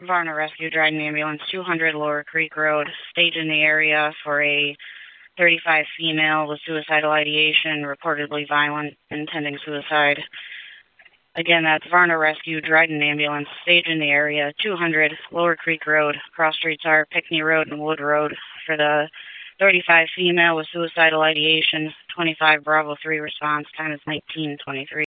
Varna Rescue Dryden Ambulance, 200 Lower Creek Road, stage in the area for a 35 female with suicidal ideation, reportedly violent, intending suicide. Again, that's Varna Rescue Dryden Ambulance, stage in the area, 200 Lower Creek Road. Cross streets are Pinckney Road and Wood Road for the 35 female with suicidal ideation, 25 Bravo 3 response, time is 19:23.